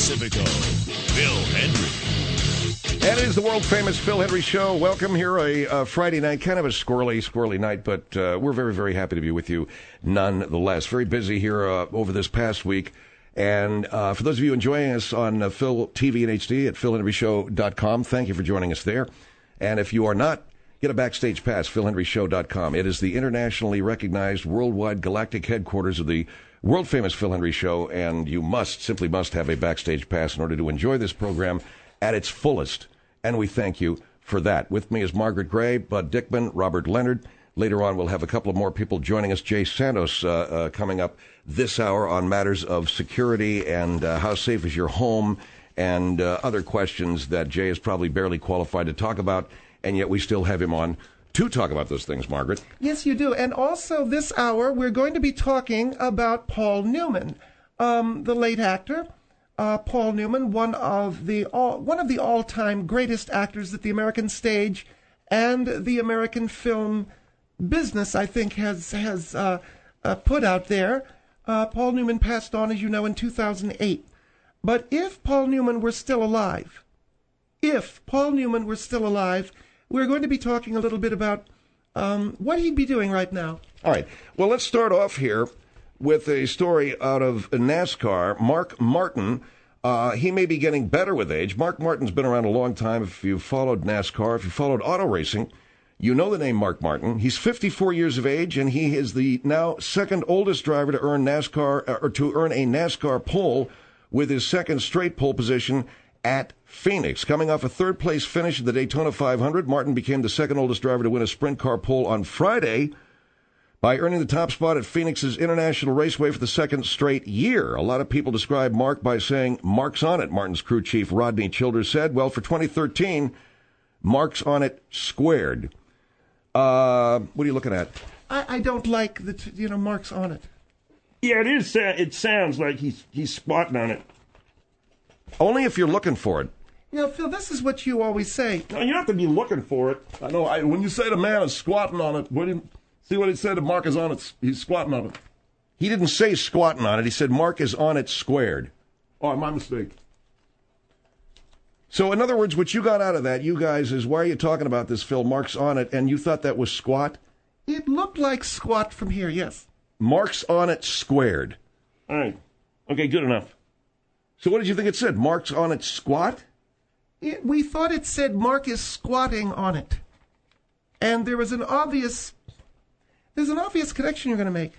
Pacifico, Phil Hendry. And it is the world-famous Phil Hendry Show. Welcome here, a Friday night, kind of a squirrely night, but we're very, very happy to be with you nonetheless. Very busy here over this past week. And for those of you enjoying us on Phil TV and HD at philhenryshow.com, thank you for joining us there. And if you are not, get a backstage pass, philhenryshow.com. It is the internationally recognized worldwide galactic headquarters of the world-famous Phil Hendry Show, and you simply must have a backstage pass in order to enjoy this program at its fullest. And we thank you for that. With me is Margaret Gray, Bud Dickman, Robert Leonard. Later on, we'll have a couple of more people joining us. Jay Santos coming up this hour on matters of security and how safe is your home and other questions that Jay is probably barely qualified to talk about, and yet we still have him on to talk about those things, Margaret. Yes, you do. And also this hour, we're going to be talking about Paul Newman, the late actor. Paul Newman, one of the all-time greatest actors that the American stage and the American film business, I think, has put out there. Paul Newman passed on, as you know, in 2008. But if Paul Newman were still alive, we're going to be talking a little bit about what he'd be doing right now. All right. Well, let's start off here with a story out of NASCAR. Mark Martin, he may be getting better with age. Mark Martin's been around a long time. If you've followed NASCAR, if you followed auto racing, you know the name Mark Martin. He's 54 years of age, and he is the now second oldest driver to earn a NASCAR pole, with his second straight pole position at Phoenix. Coming off a third-place finish at the Daytona 500, Martin became the second oldest driver to win a sprint car pole on Friday by earning the top spot at Phoenix's International Raceway for the second straight year. A lot of people describe Mark by saying, "Mark's on it," Martin's crew chief Rodney Childers said. Well, for 2013, Mark's on it squared. What are you looking at? I don't like Mark's on it. Yeah, it is. It sounds like he's squatting on it. Only if you're looking for it. Phil, this is what you always say. No, you don't have to be looking for it. I know. When you say the man is squatting on it, see what he said? If Mark is on it, he's squatting on it. He didn't say squatting on it. He said Mark is on it squared. Oh, my mistake. So, in other words, what you got out of that, you guys, is why are you talking about this, Phil? Mark's on it, and you thought that was squat? It looked like squat from here, yes. Mark's on it squared. All right. Okay, good enough. So what did you think it said? Mark's on it squat? We thought it said Mark is squatting on it. And there was an obvious connection you're going to make.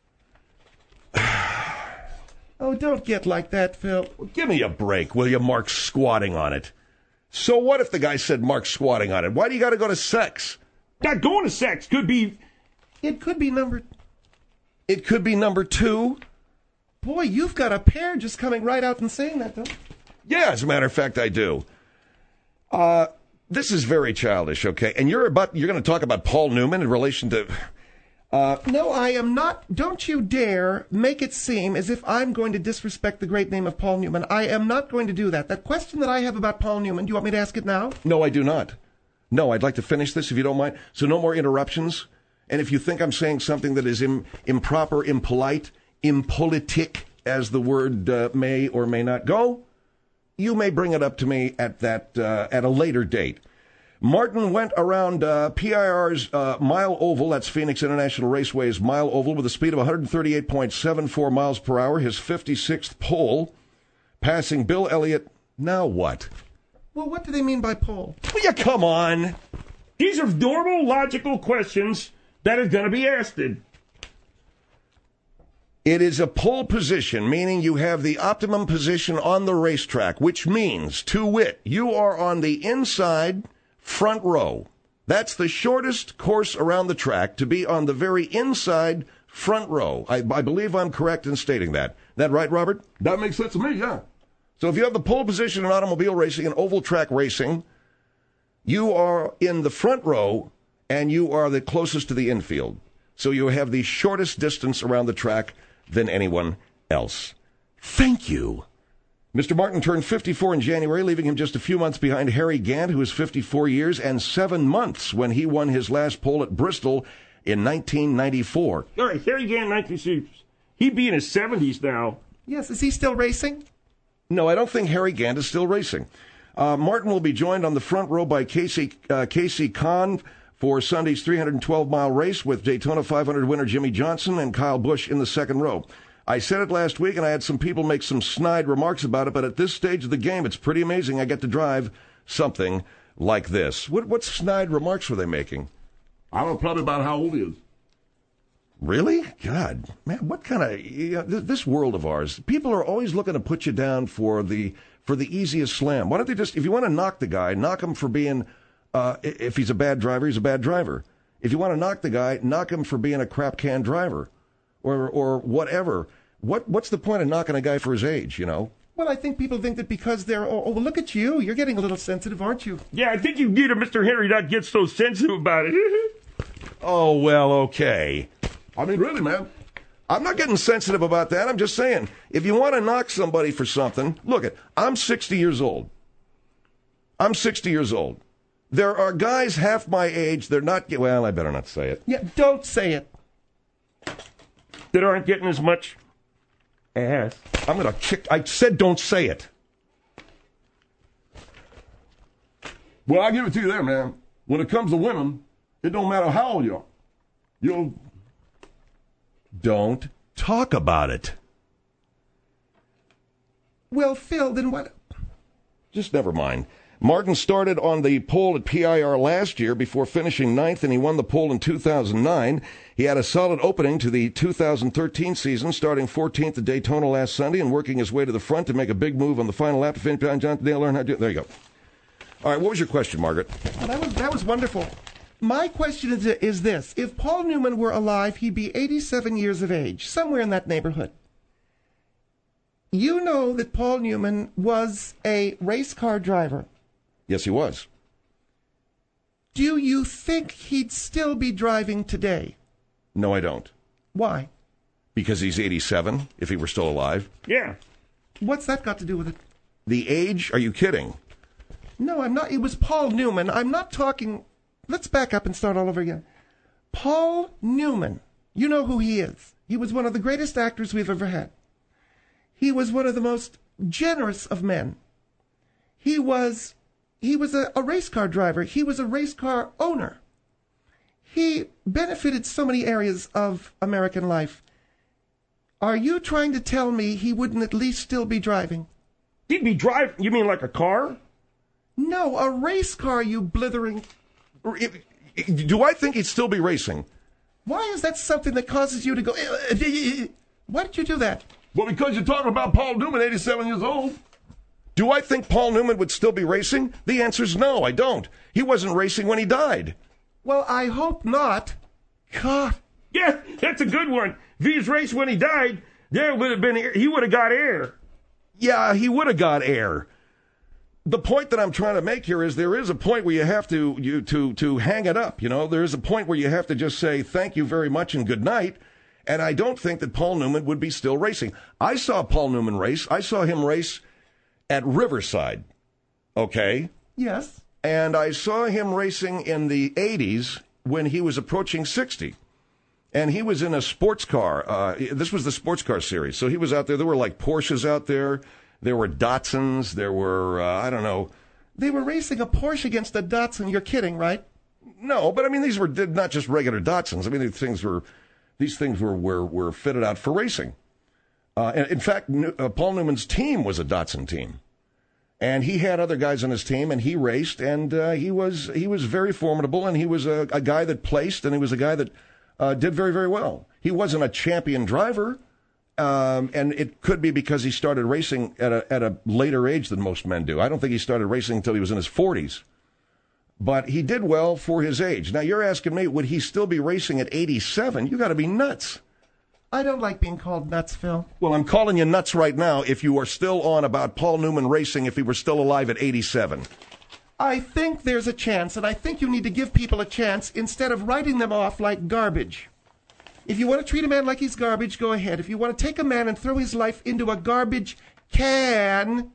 Oh, don't get like that, Phil. Well, give me a break, will you? Mark's squatting on it. So what if the guy said Mark's squatting on it? Why do you got to go to sex? Not going to sex could be... It could be number... It could be number two. Boy, you've got a pair just coming right out and saying that, though. Yeah, as a matter of fact, I do. This is very childish, okay? And you're going to talk about Paul Newman in relation to... No, I am not. Don't you dare make it seem as if I'm going to disrespect the great name of Paul Newman. I am not going to do that. That question that I have about Paul Newman, do you want me to ask it now? No, I do not. No, I'd like to finish this, if you don't mind. So no more interruptions. And if you think I'm saying something that is improper, impolite, impolitic, as the word may or may not go, you may bring it up to me at a later date. Martin went around PIR's Mile Oval, that's Phoenix International Raceway's Mile Oval, with a speed of 138.74 miles per hour, his 56th pole, passing Bill Elliott. Now what? Well, what do they mean by pole? Will you come on? These are normal, logical questions that are going to be asked. It is a pole position, meaning you have the optimum position on the racetrack, which means, to wit, you are on the inside front row. That's the shortest course around the track, to be on the very inside front row. I believe I'm correct in stating that. That right, Robert? That makes sense to me, yeah. So if you have the pole position in automobile racing and oval track racing, you are in the front row and you are the closest to the infield. So you have the shortest distance around the track than anyone else. Thank you. Mr. Martin turned 54 in January, leaving him just a few months behind Harry Gant, who is 54 years and 7 months when he won his last pole at Bristol in 1994. All right, Harry Gant, 1960s. He'd be in his 70s now. Yes, is he still racing? No, I don't think Harry Gant is still racing. Martin will be joined on the front row by Casey Kahn for Sunday's 312-mile race with Daytona 500 winner Jimmy Johnson and Kyle Busch in the second row. I said it last week, and I had some people make some snide remarks about it, but at this stage of the game, it's pretty amazing I get to drive something like this. What snide remarks were they making? I don't know, probably about how old he is. Really? God, man, what kind of this world of ours? People are always looking to put you down for the easiest slam. Why don't they just, if you want to knock the guy, knock him for being, if he's a bad driver, he's a bad driver. If you want to knock the guy, knock him for being a crap can driver, or whatever. What's the point of knocking a guy for his age? You know? Well, I think people think that because they're, well, look at you. You're getting a little sensitive, aren't you? Yeah, I think you need a Mr. Henry not get so sensitive about it. Oh, well, okay. I mean, really, man. I'm not getting sensitive about that. I'm just saying, if you want to knock somebody for something, look it. I'm 60 years old. I'm 60 years old. There are guys half my age. They're not. Well, I better not say it. Yeah, don't say it. That aren't getting as much ass. I'm gonna kick. I said don't say it. Well, I give it to you there, man. When it comes to women, it don't matter how old you are. You'll. Don't talk about it. Well, Phil, then what? Just never mind. Martin started on the pole at PIR last year before finishing ninth, and he won the pole in 2009. He had a solid opening to the 2013 season, starting 14th at Daytona last Sunday and working his way to the front to make a big move on the final lap to finish. John Dale learn how to do it. There you go. All right, what was your question, Margaret? Well, that was wonderful. My question is this. If Paul Newman were alive, he'd be 87 years of age, somewhere in that neighborhood. You know that Paul Newman was a race car driver. Yes, he was. Do you think he'd still be driving today? No, I don't. Why? Because he's 87, if he were still alive. Yeah. What's that got to do with it? The age? Are you kidding? No, I'm not. It was Paul Newman. I'm not talking... Let's back up and start all over again. Paul Newman. You know who he is. He was one of the greatest actors we've ever had. He was one of the most generous of men. He was a race car driver. He was a race car owner. He benefited so many areas of American life. Are you trying to tell me he wouldn't at least still be driving? He'd be driving? You mean like a car? No, a race car, you blithering... Do I think he'd still be racing? Why is that something that causes you to go... Why did you do that? Well, because you're talking about Paul Newman, 87 years old. Do I think Paul Newman would still be racing? The answer's no, I don't. He wasn't racing when he died. Well, I hope not. God. Yeah, that's a good one. If he was racing when he died, there would have been he would have got air. Yeah, he would have got air. The point that I'm trying to make here is there is a point where you have to hang it up. You know, there is a point where you have to just say thank you very much and good night. And I don't think that Paul Newman would be still racing. I saw Paul Newman race. I saw him race at Riverside. Okay? Yes. And I saw him racing in the 80s when he was approaching 60. And he was in a sports car. This was the sports car series. So he was out there. There were like Porsches out there. There were Datsuns. There were, I don't know. They were racing a Porsche against a Datsun. You're kidding, right? No, but I mean, these were not just regular Datsuns. I mean, these things were fitted out for racing. And in fact, Paul Newman's team was a Datsun team. And he had other guys on his team, and he raced, and he was very formidable, and he was a guy that placed, and he was a guy that did very, very well. He wasn't a champion driver, and it could be because he started racing at a later age than most men do. I don't think he started racing until he was in his 40s. But he did well for his age. Now, you're asking me, would he still be racing at 87? You got to be nuts. I don't like being called nuts, Phil. Well, I'm calling you nuts right now if you are still on about Paul Newman racing if he were still alive at 87. I think there's a chance, and I think you need to give people a chance instead of writing them off like garbage. If you want to treat a man like he's garbage, go ahead. If you want to take a man and throw his life into a garbage can,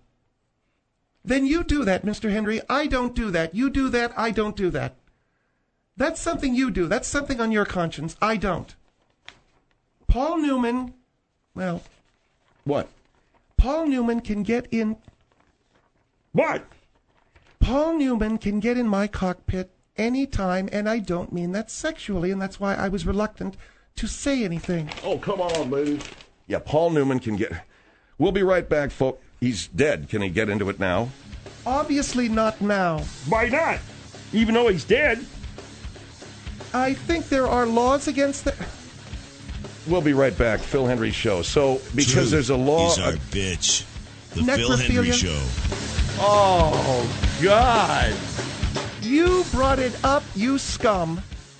then you do that, Mr. Henry. I don't do that. You do that. I don't do that. That's something you do. That's something on your conscience. I don't. Paul Newman, well... What? Paul Newman can get in. What? Paul Newman can get in my cockpit anytime, and I don't mean that sexually, and that's why I was reluctant to say anything. Oh, come on, lady. Yeah, Paul Newman can get... We'll be right back, folks. He's dead. Can he get into it now? Obviously not now. Why not? Even though he's dead. I think there are laws against that. We'll be right back. Phil Hendry Show. So, because there's a law... He's our bitch. The Phil Hendry Necrophilia. Show. Oh, God. You brought it up, you scum.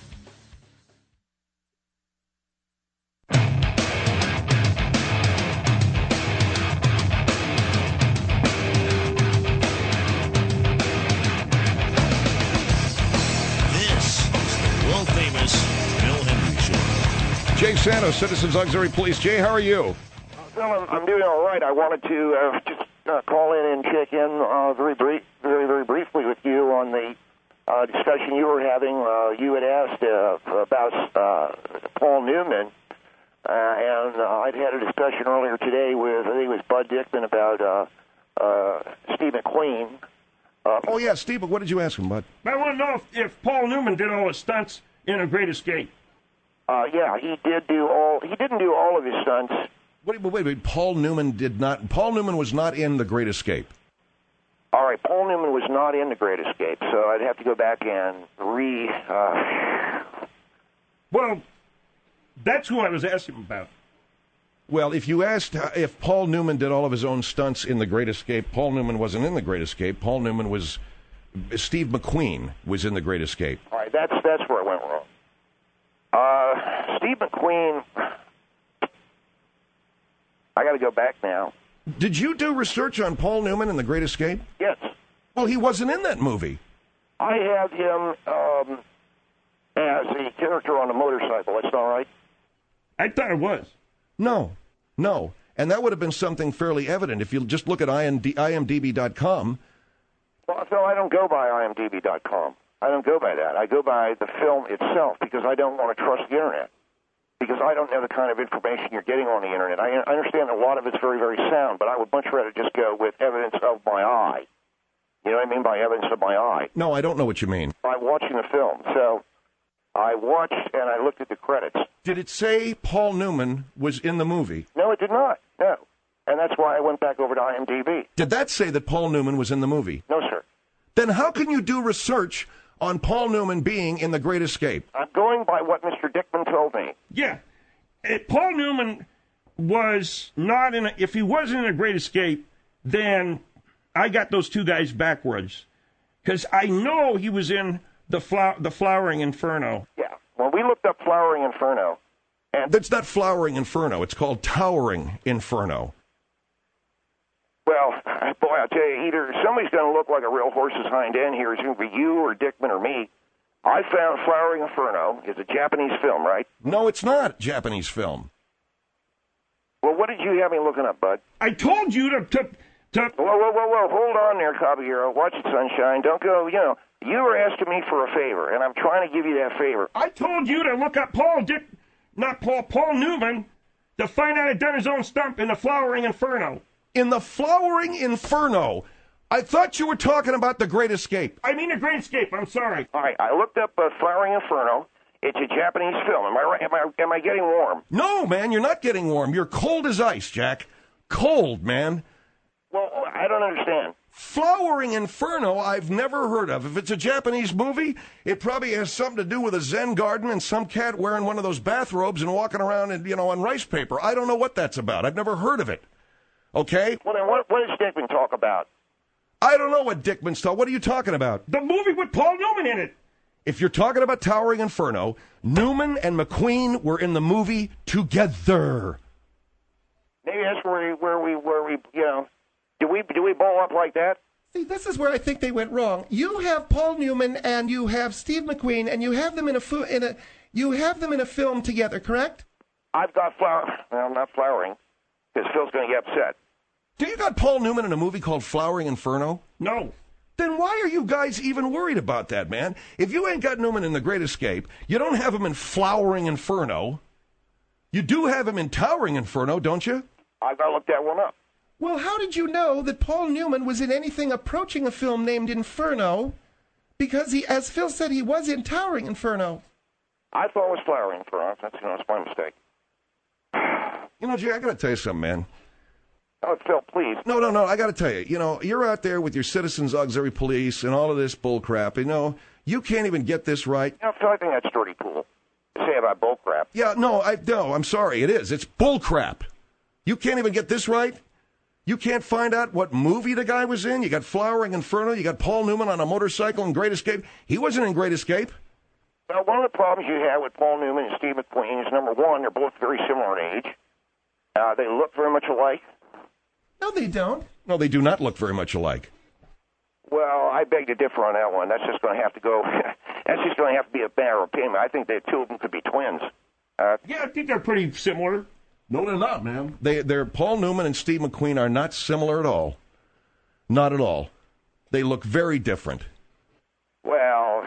This is the world-famous Phil Hendry Show. Jay Santos, Citizens Auxiliary Police. Jay, how are you? Well, I'm doing all right. I wanted to just call in and check in very briefly with you on the discussion you were having. You had asked about Paul Newman, and I'd had a discussion earlier today with, I think it was Bud Dickman, about Steve McQueen. Oh, yeah, Steve, what did you ask him, bud? I want to know if Paul Newman did all his stunts in A Great Escape. Yeah, he didn't do all of his stunts. Wait, Paul Newman did not... Paul Newman was not in The Great Escape. All right, Paul Newman was not in The Great Escape, so I'd have to go back and Well, that's who I was asking about. Well, if you asked if Paul Newman did all of his own stunts in The Great Escape, Paul Newman wasn't in The Great Escape. Paul Newman was... Steve McQueen was in The Great Escape. All right, that's where it went wrong. Steve McQueen... I got to go back now. Did you do research on Paul Newman in The Great Escape? Yes. Well, he wasn't in that movie. I have him as a character on a motorcycle. That's all right? I thought it was. No. And that would have been something fairly evident if you just look at IMDb.com. Well, Phil, I don't go by IMDb.com. I don't go by that. I go by the film itself because I don't want to trust the Internet. Because I don't know the kind of information you're getting on the Internet. I understand a lot of it's very, very sound, but I would much rather just go with evidence of my eye. You know what I mean by evidence of my eye? No, I don't know what you mean. I'm watching the film. So I watched and I looked at the credits. Did it say Paul Newman was in the movie? No, it did not. No. And that's why I went back over to IMDb. Did that say that Paul Newman was in the movie? No, sir. Then how can you do research on Paul Newman being in The Great Escape? I'm going by what Mr. Dickman told me. Yeah. Paul Newman was not in if he wasn't in A Great Escape, then I got those two guys backwards. Because I know he was in the Flowering Inferno. Yeah. Well, we looked up Flowering Inferno. And That's not Flowering Inferno. It's called Towering Inferno. well, boy, I'll tell you, either somebody's going to look like a real horse's hind end here. It's going to be you or Dickman or me. I found Flowering Inferno. It's a Japanese film, right? No, it's not a Japanese film. Well, what did you have me looking up, bud? I told you to Whoa. Hold on there, Caballero. Watch it, Sunshine. Don't go, you were asking me for a favor, and I'm trying to give you that favor. I told you to look up Paul Newman to find out he'd done his own stunt in the Flowering Inferno. In the Flowering Inferno. I thought you were talking about The Great Escape. I mean The Great Escape, I'm sorry. All right, I looked up Flowering Inferno. It's a Japanese film. Am I right? Am I getting warm? No, man, you're not getting warm. You're cold as ice, Jack. Cold, man. Well, I don't understand. Flowering Inferno, I've never heard of. If it's a Japanese movie, it probably has something to do with a Zen garden and some cat wearing one of those bathrobes and walking around on rice paper. I don't know what that's about. I've never heard of it. Okay? Well, then what does Dickman talk about? I don't know what Dickman's talking. What are you talking about? The movie with Paul Newman in it. If you're talking about Towering Inferno, Newman and McQueen were in the movie together. Maybe that's where we do we ball up like that? See, this is where I think they went wrong. You have Paul Newman and you have Steve McQueen, and you have them in a film together, correct? I've got not Flowering, because Phil's going to get upset. Do you got Paul Newman in a movie called Flowering Inferno? No. Then why are you guys even worried about that, man? If you ain't got Newman in The Great Escape, you don't have him in Flowering Inferno. You do have him in Towering Inferno, don't you? I've got to look that one up. Well, how did you know that Paul Newman was in anything approaching a film named Inferno? Because he, as Phil said, he was in Towering Inferno. I thought it was Flowering Inferno. That's my mistake. You know, Jay, I got to tell you something, man. Oh, Phil, please. No, I got to tell you. You know, you're out there with your Citizens Auxiliary Police and all of this bull crap. You know, you can't even get this right. You know, Phil, I think that's dirty cool to say about bull crap. Yeah, no, I'm sorry. It is. It's bull crap. You can't even get this right? You can't find out what movie the guy was in? You got Flowering Inferno. You got Paul Newman on a motorcycle in Great Escape. He wasn't in Great Escape. Well, one of the problems you have with Paul Newman and Steve McQueen is, number one, they're both very similar in age. They look very much alike. No, they don't. No, they do not look very much alike. Well, I beg to differ on that one. That's just going to have to go. That's just going to have to be a matter of opinion. I think the two of them could be twins. Yeah, I think they're pretty similar. No, they're not, man. They're Paul Newman and Steve McQueen are not similar at all. Not at all. They look very different. Well,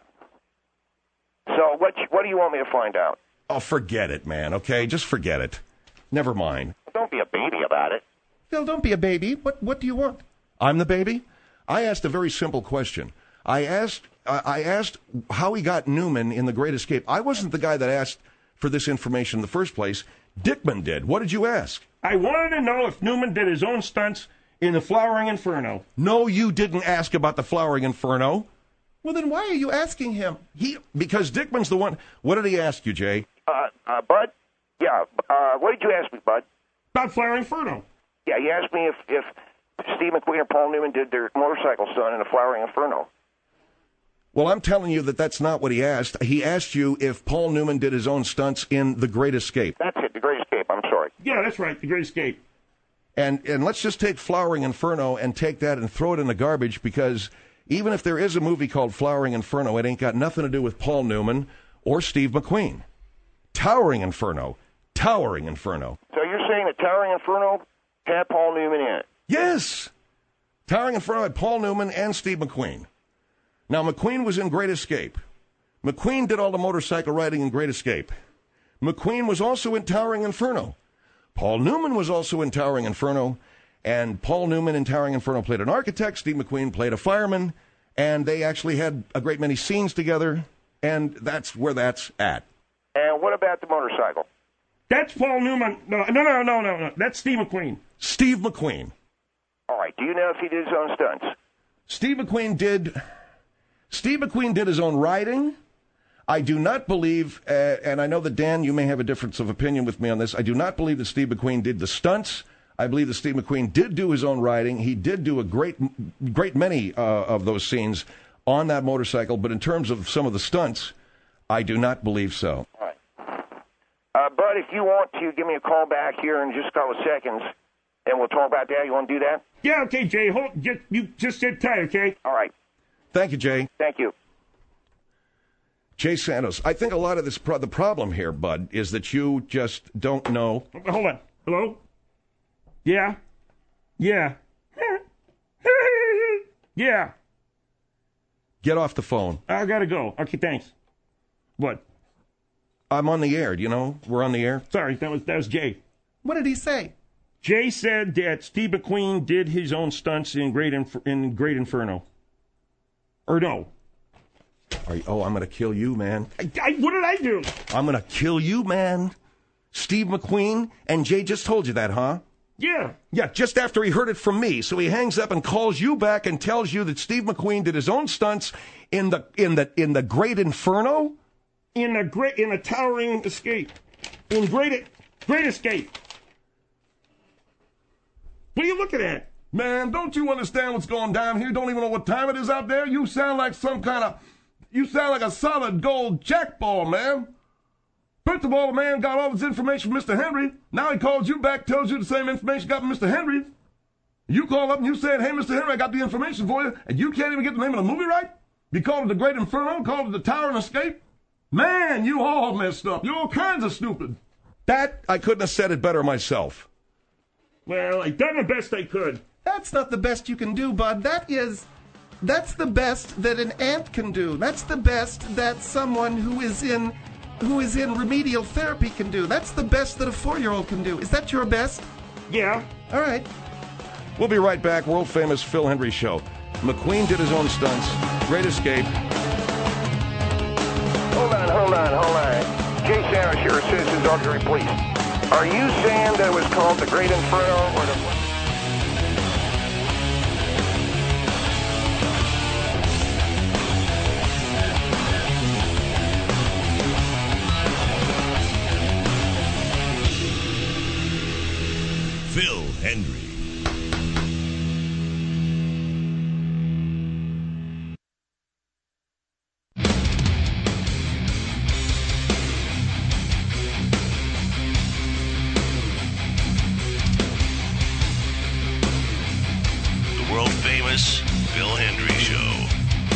so what do you want me to find out? Oh, forget it, man, okay? Just forget it. Never mind. Don't be a baby about it. Phil, don't be a baby. What do you want? I'm the baby? I asked a very simple question. I asked how he got Newman in The Great Escape. I wasn't the guy that asked for this information in the first place. Dickman did. What did you ask? I wanted to know if Newman did his own stunts in the Flowering Inferno. No, you didn't ask about the Flowering Inferno. Well, then why are you asking him? Because Dickman's the one. What did he ask you, Jay? Bud? Yeah, what did you ask me, Bud? About Flowering Inferno. Yeah, you asked me if Steve McQueen and Paul Newman did their motorcycle stunt in the Flowering Inferno. Well, I'm telling you that's not what he asked. He asked you if Paul Newman did his own stunts in The Great Escape. That's it, The Great Escape. I'm sorry. Yeah, that's right, The Great Escape. And let's just take Flowering Inferno and take that and throw it in the garbage, because even if there is a movie called Flowering Inferno, it ain't got nothing to do with Paul Newman or Steve McQueen. Towering Inferno. Towering Inferno. So you're saying that Towering Inferno had Paul Newman in it? Yes. Towering Inferno had Paul Newman and Steve McQueen. Now, McQueen was in Great Escape. McQueen did all the motorcycle riding in Great Escape. McQueen was also in Towering Inferno. Paul Newman was also in Towering Inferno. And Paul Newman in Towering Inferno played an architect. Steve McQueen played a fireman. And they actually had a great many scenes together. And that's where that's at. And what about the motorcycle? That's Paul Newman. No. That's Steve McQueen. Steve McQueen. All right. Do you know if he did his own stunts? Steve McQueen did his own riding. I do not believe, and I know that, Dan, you may have a difference of opinion with me on this. I do not believe that Steve McQueen did the stunts. I believe that Steve McQueen did do his own riding. He did do a great many of those scenes on that motorcycle. But in terms of some of the stunts, I do not believe so. All right. Bud, if you want to give me a call back here in just a couple of seconds, and we'll talk about that. You want to do that? Yeah, okay, Jay. You just sit tight, okay? All right. Thank you, Jay. Thank you. Jay Santos, I think a lot of this, the problem here, Bud, is that you just don't know. Hold on. Hello? Yeah? Yeah. Yeah. Get off the phone. I gotta go. Okay, thanks. What? I'm on the air. Do you know we're on the air? Sorry, that was Jay. What did he say? Jay said that Steve McQueen did his own stunts in Great Inferno. Or no. I'm going to kill you, man. What did I do? I'm going to kill you, man. Steve McQueen, and Jay just told you that, huh? Yeah. Yeah, just after he heard it from me. So he hangs up and calls you back and tells you that Steve McQueen did his own stunts in the Great Inferno? In a Towering Escape. In Great Escape. What are you looking at? Man, don't you understand what's going down here? Don't even know what time it is out there? You sound like you sound like a solid gold jackball, man. First of all, the man got all his information from Mr. Henry. Now he calls you back, tells you the same information he got from Mr. Henry. You call up and you said, hey, Mr. Henry, I got the information for you, and you can't even get the name of the movie right? You called it The Great Inferno, called it The Towering Escape? Man, you all messed up. You're all kinds of stupid. That, I couldn't have said it better myself. Well, I done the best I could. That's not the best you can do, Bud. That's the best that an ant can do. That's the best that someone who is in remedial therapy can do. That's the best that a 4-year-old can do. Is that your best? Yeah. All right. We'll be right back. World famous Phil Hendrie Show. McQueen did his own stunts. Great escape. Hold on. Jay Sanders here, Citizens Auxiliary Police. Are you saying that it was called the Great Inferno or the... Phil Hendrie. Phil Hendrie Show.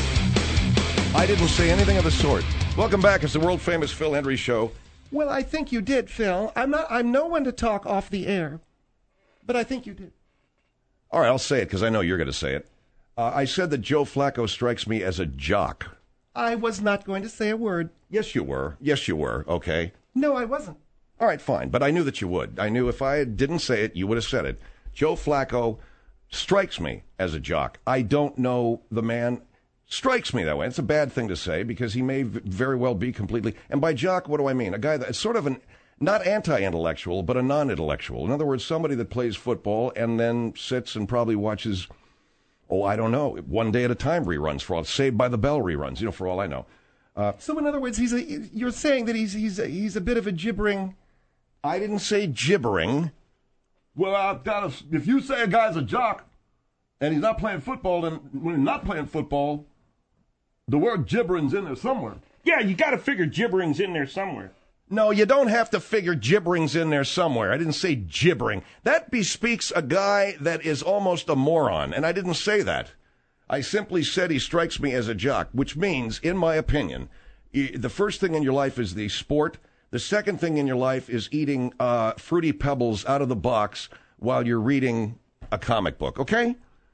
I didn't say anything of the sort. Welcome back. It's the world famous Phil Hendrie Show. Well, I think you did, Phil. I'm no one to talk off the air, but I think you did. All right, I'll say it because I know you're going to say it. I said that Joe Flacco strikes me as a jock. I was not going to say a word. Yes, you were. Okay. No, I wasn't. All right, fine. But I knew that you would. I knew if I didn't say it, you would have said it. Joe Flacco strikes me as a jock. I don't know the man. Strikes me that way. It's a bad thing to say because he may very well be completely. And by jock, what do I mean? A guy that's sort of not anti-intellectual, but a non-intellectual. In other words, somebody that plays football and then sits and probably watches, I don't know, One Day at a Time reruns, for all, Saved by the Bell reruns, for all I know. So in other words, you're saying that he's a bit of a gibbering. I didn't say gibbering. Well, if you say a guy's a jock and he's not playing football, then when he's not playing football, the word gibbering's in there somewhere. Yeah, you got to figure gibbering's in there somewhere. No, you don't have to figure gibbering's in there somewhere. I didn't say gibbering. That bespeaks a guy that is almost a moron, and I didn't say that. I simply said he strikes me as a jock, which means, in my opinion, the first thing in your life is the sport. The second thing in your life is eating Fruity Pebbles out of the box while you're reading a comic book, okay?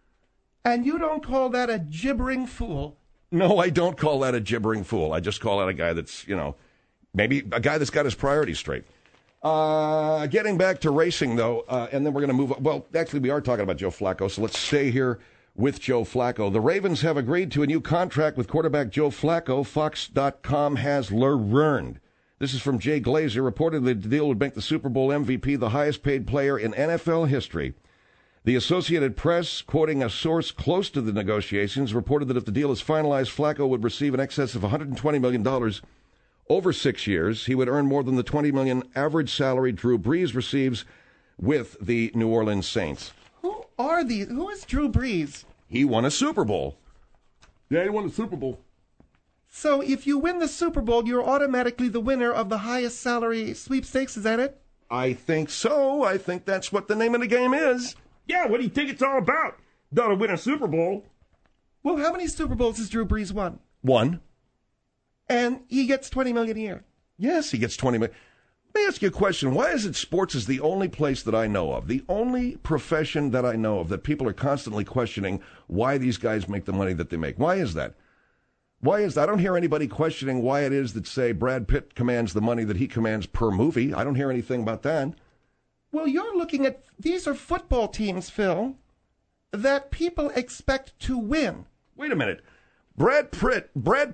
And you don't call that a gibbering fool? No, I don't call that a gibbering fool. I just call that a guy that's, maybe a guy that's got his priorities straight. Getting back to racing, though, and then we're going to move on. Well, actually, we are talking about Joe Flacco, so let's stay here with Joe Flacco. The Ravens have agreed to a new contract with quarterback Joe Flacco. Fox.com has learned. This is from Jay Glazer. Reportedly, the deal would make the Super Bowl MVP the highest-paid player in NFL history. The Associated Press, quoting a source close to the negotiations, reported that if the deal is finalized, Flacco would receive in excess of $120 million over 6 years. He would earn more than the $20 million average salary Drew Brees receives with the New Orleans Saints. Who is Drew Brees? He won a Super Bowl. Yeah, he won the Super Bowl. So if you win the Super Bowl, you're automatically the winner of the highest salary sweepstakes, is that it? I think so. I think that's what the name of the game is. Yeah, what do you think it's all about? To win a Super Bowl. Well, how many Super Bowls has Drew Brees won? One. And he gets $20 million a year. Yes, he gets $20 million. Let me ask you a question. Why is it sports is the only place that I know of, the only profession that I know of that people are constantly questioning why these guys make the money that they make? Why is that? Why is that? I don't hear anybody questioning why it is that, say, Brad Pitt commands the money that he commands per movie. I don't hear anything about that. Well, you're looking at, these are football teams, Phil, that people expect to win. Wait a minute. Brad Pitt.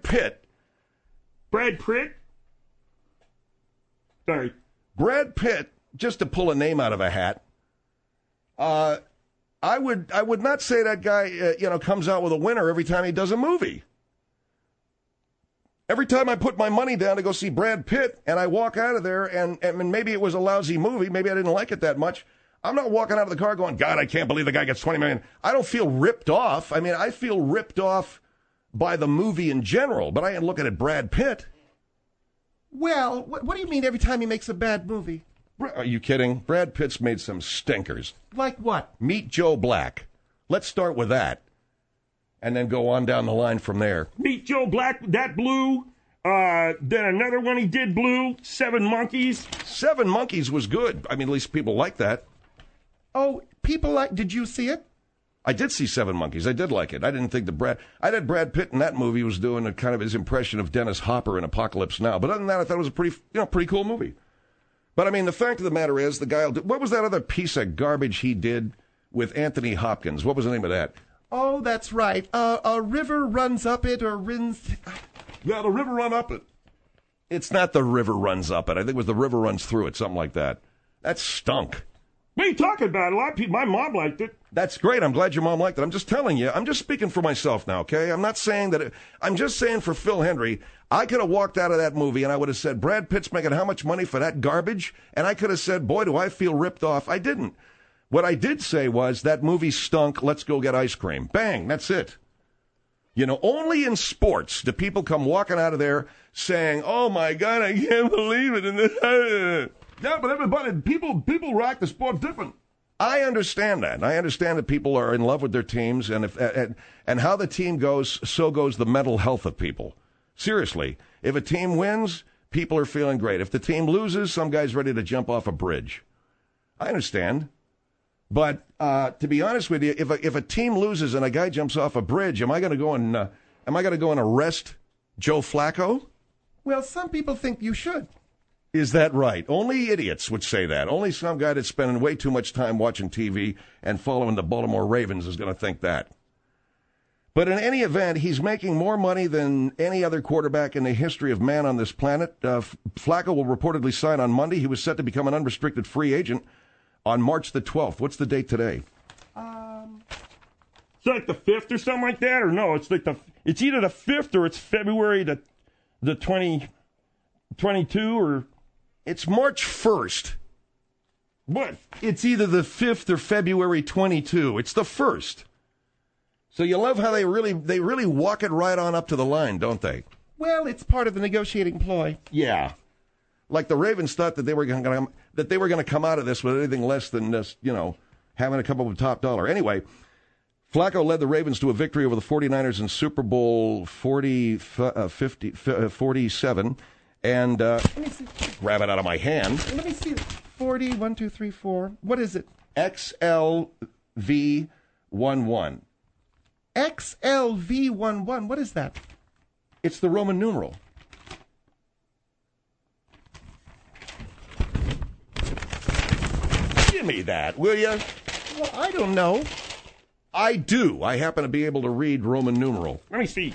Sorry. Brad Pitt, just to pull a name out of a hat, I would not say that guy, comes out with a winner every time he does a movie. Every time I put my money down to go see Brad Pitt and I walk out of there and maybe it was a lousy movie, maybe I didn't like it that much, I'm not walking out of the car going, God, I can't believe the guy gets $20 million. I don't feel ripped off. I mean, I feel ripped off by the movie in general, but I ain't looking at Brad Pitt. Well, what do you mean every time he makes a bad movie? Are you kidding? Brad Pitt's made some stinkers. Like what? Meet Joe Black. Let's start with that. And then go on down the line from there. Meet Joe Black, that blew. Then another one he did blew. 7 Monkeys. 7 Monkeys was good. I mean, at least people like that. Oh, did you see it? I did see 7 Monkeys. I did like it. I didn't think I did Brad Pitt in that movie was doing a kind of his impression of Dennis Hopper in Apocalypse Now. But other than that, I thought it was a pretty cool movie. But I mean, the fact of the matter is, the guy, what was that other piece of garbage he did with Anthony Hopkins. What was the name of that? Oh, that's right. A river runs up it or rins. Yeah, the river run up it. It's not the river runs up it. I think it was the river runs through it, something like that. That stunk. What are you talking about? A lot of people, my mom liked it. That's great. I'm glad your mom liked it. I'm just telling you. I'm just speaking for myself now, okay? I'm not saying that. I'm just saying for Phil Hendry, I could have walked out of that movie and I would have said, Brad Pitt's making how much money for that garbage? And I could have said, boy, do I feel ripped off. I didn't. What I did say was, that movie stunk. Let's go get ice cream. Bang. That's it. You know, only in sports do people come walking out of there saying, oh, my God, I can't believe it. Yeah, but everybody, people react to sport different. I understand that. I understand that people are in love with their teams, and and how the team goes, so goes the mental health of people. Seriously, if a team wins, people are feeling great. If the team loses, some guy's ready to jump off a bridge. I understand. But to be honest with you, if a team loses and a guy jumps off a bridge, am I going to go and arrest Joe Flacco? Well, some people think you should. Is that right? Only idiots would say that. Only some guy that's spending way too much time watching TV and following the Baltimore Ravens is going to think that. But in any event, he's making more money than any other quarterback in the history of man on this planet. Flacco will reportedly sign on Monday. He was set to become an unrestricted free agent on March the 12th. What's the date today? It's like the 5th or something like that, or no? It's either the 5th or it's February the 2022 or. It's March 1st. What? It's either the 5th or February 22. It's the 1st. So you love how they really walk it right on up to the line, don't they? Well, it's part of the negotiating ploy. Yeah. Like the Ravens thought that they were going to come out of this with anything less than just, having a couple of top dollar. Anyway, Flacco led the Ravens to a victory over the 49ers in Super Bowl 47. And grab it out of my hand. Let me see. 40, 1, 2, 3, 4. What is it? XLV11. XLV11. What is that? It's the Roman numeral. Give me that, will you? Well, I don't know. I do. I happen to be able to read Roman numeral. Let me see.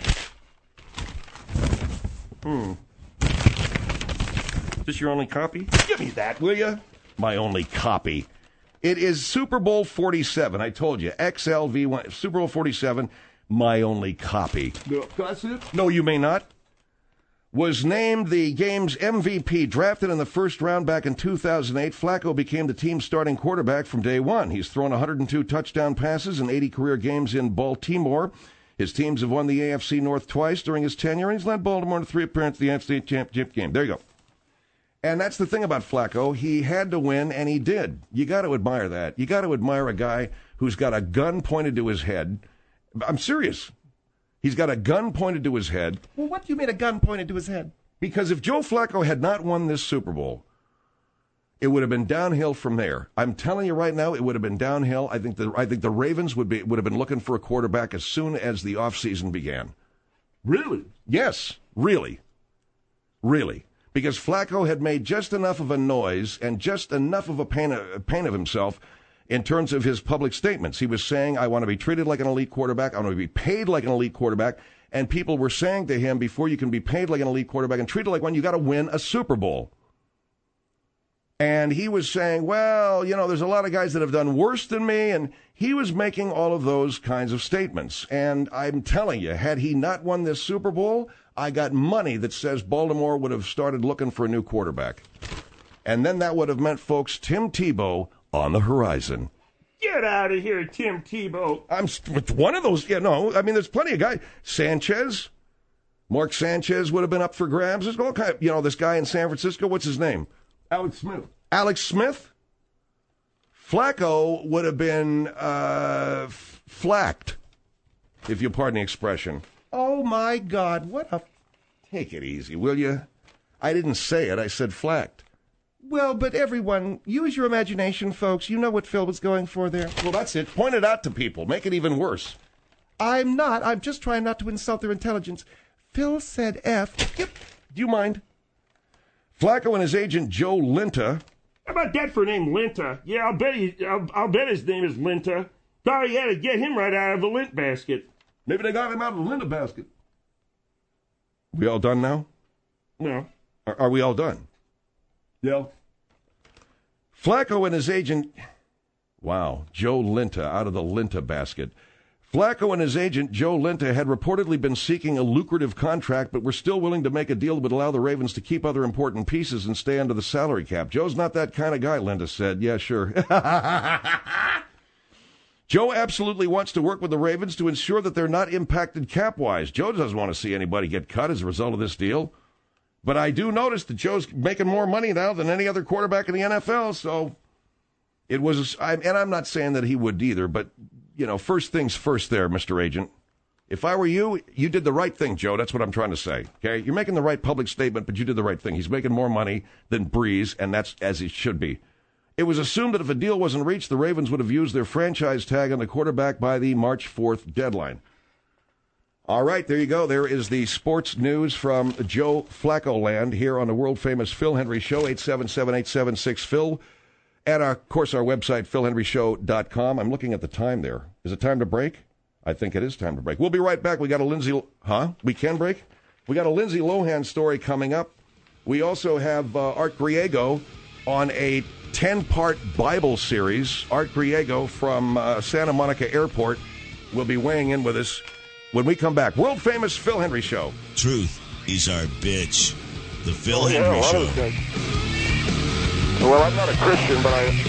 Is this your only copy? Give me that, will you? My only copy. It is Super Bowl 47. I told you. XLV1, Super Bowl 47, my only copy. Can I see it? No, you may not. Was named the game's MVP, drafted in the first round back in 2008. Flacco became the team's starting quarterback from day one. He's thrown 102 touchdown passes in 80 career games in Baltimore. His teams have won the AFC North twice during his tenure, and he's led Baltimore to 3 appearances in the AFC Championship game. There you go. And that's the thing about Flacco. He had to win, and he did. You got to admire that. You got to admire a guy who's got a gun pointed to his head. I'm serious. He's got a gun pointed to his head. Well, what do you mean a gun pointed to his head? Because if Joe Flacco had not won this Super Bowl, it would have been downhill from there. I'm telling you right now, it would have been downhill. I think the Ravens would have been looking for a quarterback as soon as the offseason began. Really? Yes, really. Really. Because Flacco had made just enough of a noise and just enough of a pain of himself in terms of his public statements. He was saying, I want to be treated like an elite quarterback. I want to be paid like an elite quarterback. And people were saying to him, before you can be paid like an elite quarterback and treated like one, you got to win a Super Bowl. And he was saying, well, there's a lot of guys that have done worse than me. And he was making all of those kinds of statements. And I'm telling you, had he not won this Super Bowl, I got money that says Baltimore would have started looking for a new quarterback. And then that would have meant, folks, Tim Tebow on the horizon. Get out of here, Tim Tebow. I'm one of those. There's plenty of guys. Sanchez, Mark Sanchez would have been up for grabs. There's all kind of, this guy in San Francisco, what's his name? Alex Smith. Alex Smith? Flacco would have been flacked, if you pardon the expression. Oh, my God. What a... Take it easy, will you? I didn't say it. I said flacked. Well, but everyone, use your imagination, folks. You know what Phil was going for there. Well, that's it. Point it out to people. Make it even worse. I'm not. I'm just trying not to insult their intelligence. Phil said F. Yep. Do you mind? Flacco and his agent Joe Linta How about that for a name, Linta? Yeah, I'll bet his name is Linta. Thought he had to get him right out of the lint basket. Maybe they got him out of the Linda basket. We all done now? No. Are we all done? Yeah. Flacco and his agent... Wow, Joe Linta out of the Linta basket. Flacco and his agent, Joe Linta, had reportedly been seeking a lucrative contract, but were still willing to make a deal that would allow the Ravens to keep other important pieces and stay under the salary cap. Joe's not that kind of guy, Linta said. Yeah, sure. Joe absolutely wants to work with the Ravens to ensure that they're not impacted cap-wise. Joe doesn't want to see anybody get cut as a result of this deal. But I do notice that Joe's making more money now than any other quarterback in the NFL, so it was, and I'm not saying that he would either, but, you know, first things first there, Mr. Agent. If I were you, you did the right thing, Joe. That's what I'm trying to say, okay? You're making the right public statement, but you did the right thing. He's making more money than Breeze, and that's as it should be. It was assumed that if a deal wasn't reached, the Ravens would have used their franchise tag on the quarterback by the March 4th deadline. All right, there you go. There is the sports news from Joe Flacco land here on the world-famous Phil Hendry Show, 877-876-PHIL. And, of course, our website, philhenryshow.com. I'm looking at the time there. Is it time to break? I think it is time to break. We'll be right back. We got a Lindsay... Huh? We can break? We got a Lindsay Lohan story coming up. We also have Art Griego on a 10-part Bible series. Art Griego from Santa Monica Airport will be weighing in with us when we come back. World-famous Phil Hendry Show. Truth is our bitch. The Phil Hendry Show. Well, I'm not a Christian, but I...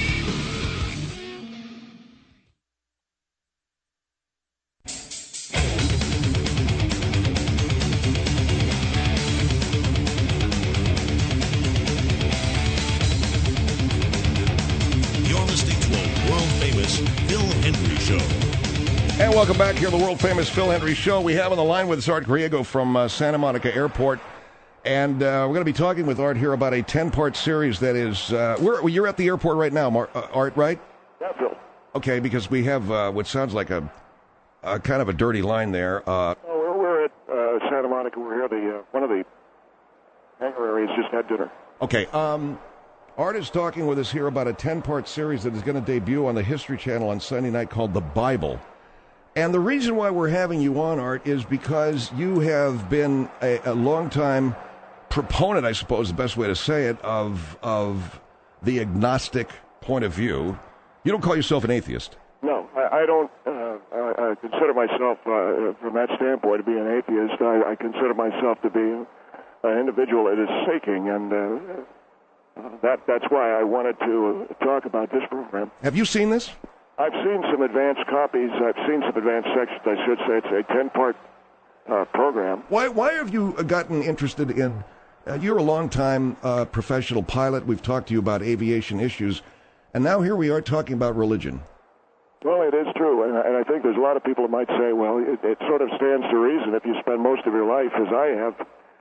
And welcome back here to the world-famous Phil Hendry Show. We have on the line with us Art Griego from Santa Monica Airport. And we're going to be talking with Art here about a 10-part series that is... you're at the airport right now, Art, right? Yeah, Phil. Okay, because we have what sounds like a kind of a dirty line there. We're at Santa Monica. We're here. One of the hangar areas just had dinner. Okay. Art is talking with us here about a 10-part series that is going to debut on the History Channel on Sunday night called The Bible. And the reason why we're having you on, Art, is because you have been a long-time proponent, I suppose the best way to say it, of the agnostic point of view. You don't call yourself an atheist. No, I don't I consider myself, from that standpoint, to be an atheist. I consider myself to be an individual that is seeking, and that's why I wanted to talk about this program. Have you seen this? I've seen some advanced copies. I've seen some advanced sections, I should say. It's a 10-part program. Why have you gotten interested in... you're a long-time professional pilot. We've talked to you about aviation issues. And now here we are talking about religion. Well, it is true. And I think there's a lot of people that might say, well, it sort of stands to reason if you spend most of your life, as I have,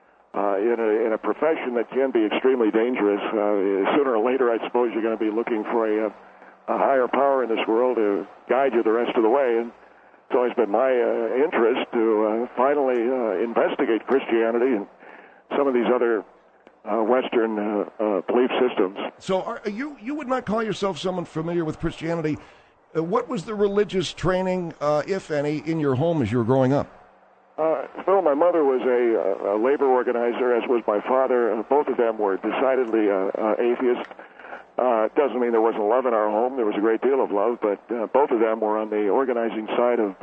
in a profession that can be extremely dangerous. Sooner or later, I suppose you're going to be looking for a higher power in this world to guide you the rest of the way. And it's always been my interest to finally investigate Christianity and some of these other Western belief systems. So you would not call yourself someone familiar with Christianity. What was the religious training, if any, in your home as you were growing up? Phil, my mother was a labor organizer, as was my father. Both of them were decidedly atheist. It doesn't mean there wasn't love in our home. There was a great deal of love, but both of them were on the organizing side of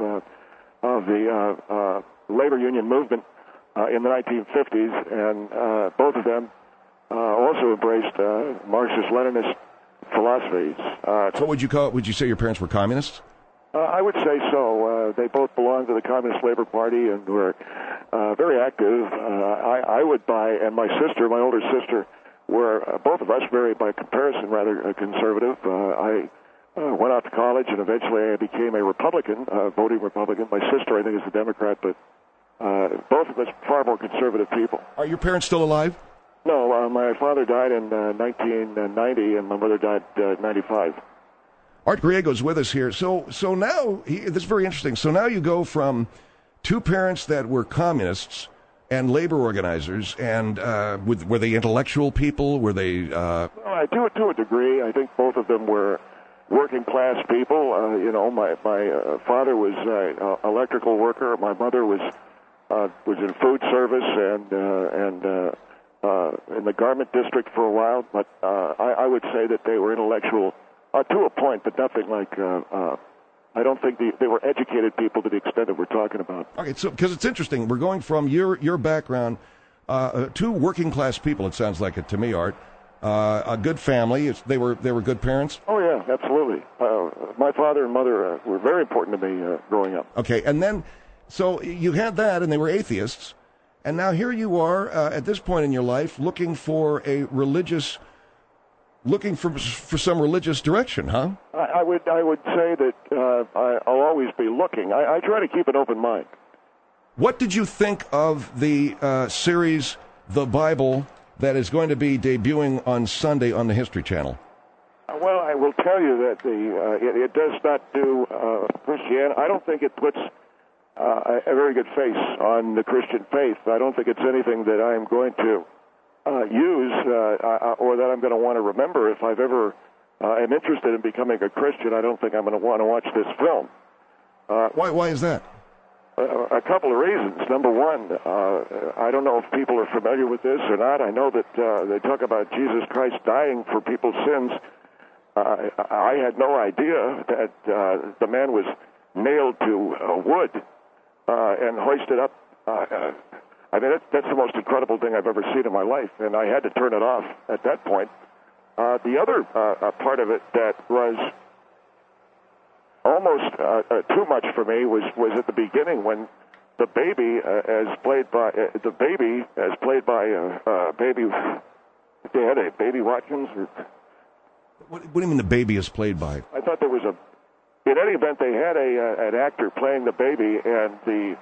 the labor union movement in the 1950s, and both of them also embraced Marxist-Leninist philosophies. So would you say your parents were communists? I would say so. They both belonged to the Communist Labor Party and were very active. I would buy, and my older sister, were both of us very, by comparison, rather conservative. I went out to college, and eventually I became a Republican, voting Republican. My sister, I think, is a Democrat, but both of us far more conservative people. Are your parents still alive? No, my father died in 1990, and my mother died in 95. Art Griego's with us here. So now, this is very interesting. So now you go from two parents that were communists and labor organizers. And were they intellectual people? Were they? Well, I do it to a degree. I think both of them were working class people. My father was an electrical worker. My mother was in food service and in the garment district for a while. But I would say that they were intellectual to a point, but nothing like. I don't think they were educated people to the extent that we're talking about. Okay, so because it's interesting, we're going from your background, two working class people. It sounds like it to me, Art. A good family. They were good parents. Oh yeah, absolutely. My father and mother were very important to me growing up. Okay, and then so you had that, and they were atheists, and now here you are at this point in your life looking for some religious direction, huh? I would say that I'll always be looking. I try to keep an open mind. What did you think of the series, The Bible, that is going to be debuting on Sunday on the History Channel? Well, I will tell you that it does not do Christianity. I don't think it puts a very good face on the Christian faith. I don't think it's anything that I'm going to use or that I'm going to want to remember if I've ever am interested in becoming a Christian. I don't think I'm going to want to watch this film. Why is that? A couple of reasons. Number one, I don't know if people are familiar with this or not. I know that they talk about Jesus Christ dying for people's sins. I had no idea that the man was nailed to wood and hoisted up. I mean, that's the most incredible thing I've ever seen in my life, and I had to turn it off at that point. The other part of it that was almost too much for me was at the beginning when the baby, as played by Baby, they had a Baby Watkins. What do you mean the baby is played by? I thought there was in any event, they had an actor playing the baby, and the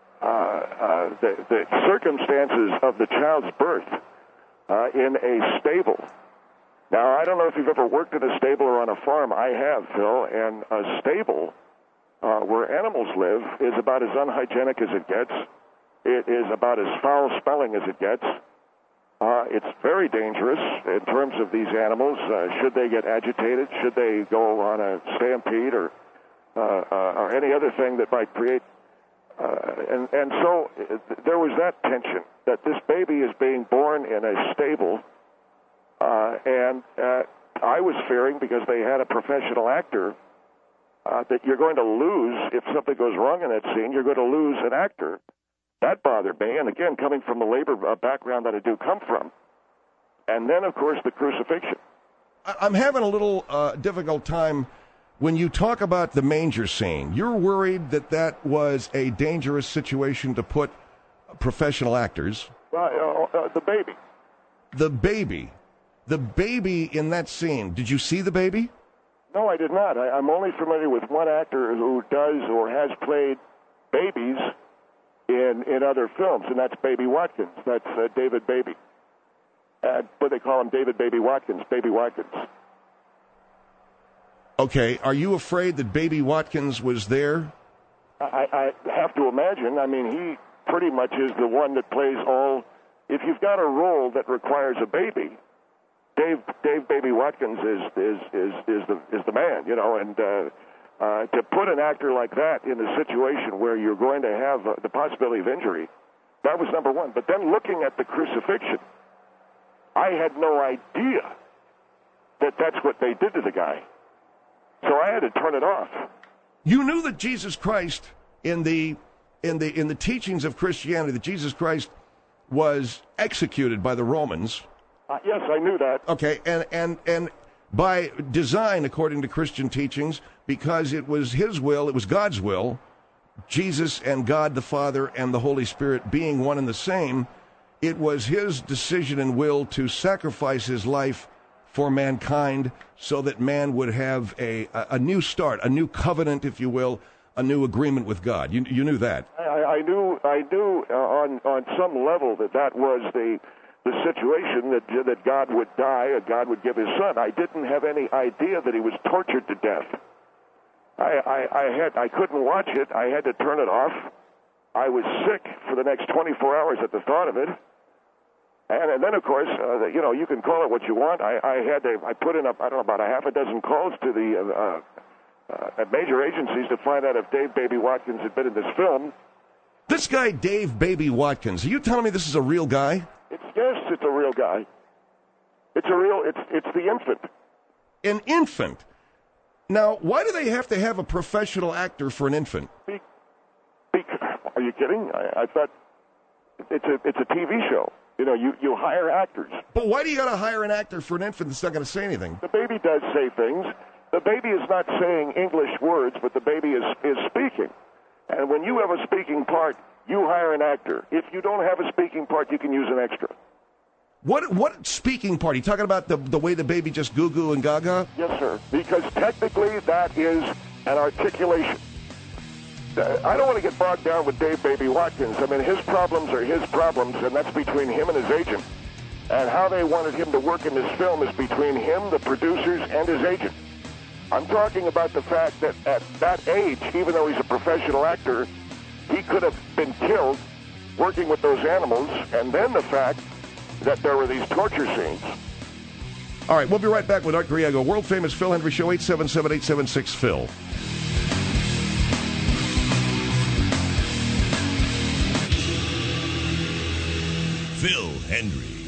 circumstances of the child's birth in a stable. Now, I don't know if you've ever worked in a stable or on a farm. I have, Phil, and a stable where animals live is about as unhygienic as it gets. It is about as foul-smelling as it gets. It's very dangerous in terms of these animals. Should they get agitated? Should they go on a stampede or any other thing that might create... And so there was that tension, that this baby is being born in a stable, and I was fearing, because they had a professional actor, that you're going to lose, if something goes wrong in that scene, you're going to lose an actor. That bothered me, and again, coming from the labor background that I do come from. And then, of course, the crucifixion. I'm having a little difficult time when you talk about the manger scene. You're worried that was a dangerous situation to put professional actors. The baby. The baby in that scene. Did you see the baby? No, I did not. I'm only familiar with one actor who does or has played babies in other films, and that's Baby Watkins. That's David Baby. But they call him David Baby Watkins, Baby Watkins. Okay, are you afraid that Baby Watkins was there? I have to imagine. I mean, he pretty much is the one that plays all... If you've got a role that requires a baby, Dave Baby Watkins is the man, you know, and to put an actor like that in a situation where you're going to have the possibility of injury, that was number one. But then looking at the crucifixion, I had no idea that that's what they did to the guy. So I had to turn it off. You knew that Jesus Christ, in the teachings of Christianity, that Jesus Christ was executed by the Romans. Yes, I knew that. Okay, and by design, according to Christian teachings, because it was his will, it was God's will, Jesus and God the Father and the Holy Spirit being one and the same, it was his decision and will to sacrifice his life for mankind so that man would have a new start, a new covenant, if you will, a new agreement with God. You knew that. I knew on some level that was the situation that God would die and God would give his son. I didn't have any idea that he was tortured to death. I couldn't watch it. I had to turn it off. I was sick for the next 24 hours at the thought of it. And then, of course, you can call it what you want. I put in about a half a dozen calls to the major agencies to find out if Dave Baby Watkins had been in this film. This guy, Dave Baby Watkins, are you telling me this is a real guy? Yes, it's a real guy. It's the infant. An infant? Now, why do they have to have a professional actor for an infant? Are you kidding? I thought it's a TV show. You hire actors. But why do you got to hire an actor for an infant that's not going to say anything? The baby does say things. The baby is not saying English words, but the baby is speaking. And when you have a speaking part, you hire an actor. If you don't have a speaking part, you can use an extra. What speaking part? Are you talking about the way the baby just goo-goo and gaga? Yes, sir. Because technically that is an articulation. I don't want to get bogged down with Dave Baby Watkins. I mean, his problems are his problems, and that's between him and his agent. And how they wanted him to work in this film is between him, the producers, and his agent. I'm talking about the fact that at that age, even though he's a professional actor, he could have been killed working with those animals, and then the fact that there were these torture scenes. All right, we'll be right back with Art Griego. World-famous Phil Hendrie Show, 877-876-PHIL. Phil Hendrie.